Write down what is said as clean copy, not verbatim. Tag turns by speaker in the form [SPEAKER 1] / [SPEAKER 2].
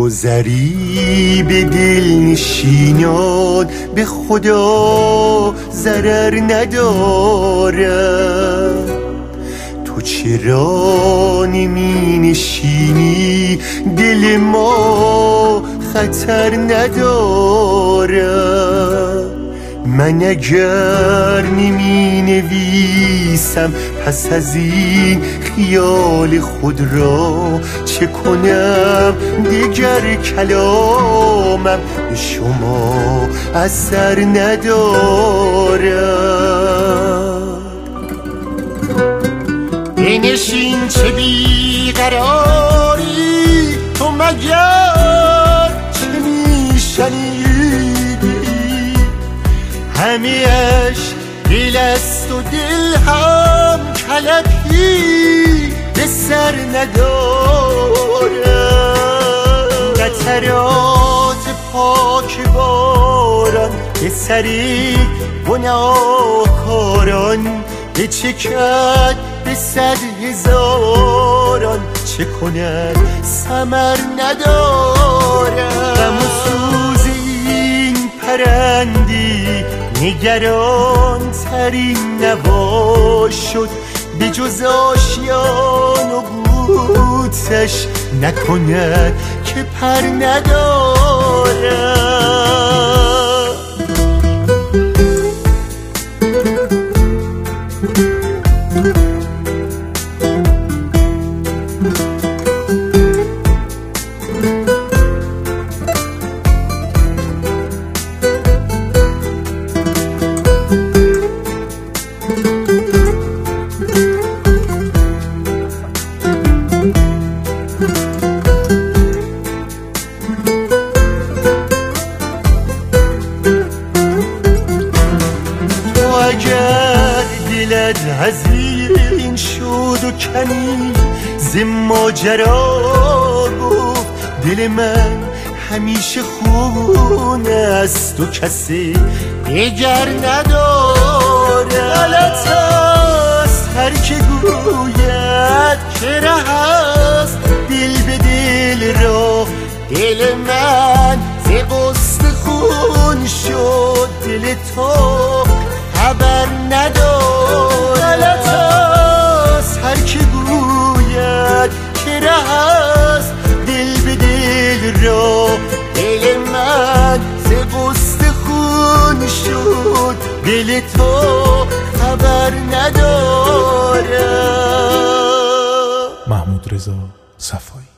[SPEAKER 1] گذری به دل نشینان به خدا ضرر ندارد. تو چرا نمی نشینی؟ دل ما خطر ندارد. من اگر نمی نویسم پس از این خیال خود را چه کنم؟ دیگر کلامم به شما اثر ندارد. بنشین چه بیقراری، تو مگر چه میشنیدی؟ همه اش دل است و دل هم کلکی به سر ندارد. قطرات پاک باران به سری گناهکاران بچکد به 100,000 چه کند ثمر ندارد. غم و سوز این پرندی نگران ترین نوا شد، به جز آشیان و بوتش نکند که پر ندارد. اگر دلت حزین شد و کمی ز ماجرا گفت، دل من همیشه خون است و کسی دیگر ندارد. غلط است هر که گوید که ره است دل به دل را. دل من ز غصه خون شد، دل تو خبر ندارد. غلط است هر که گوید که ره است دل به دل را. دل من ز غصه خون شد، دل تو خبر ندارد.
[SPEAKER 2] محمود رضا صفایی.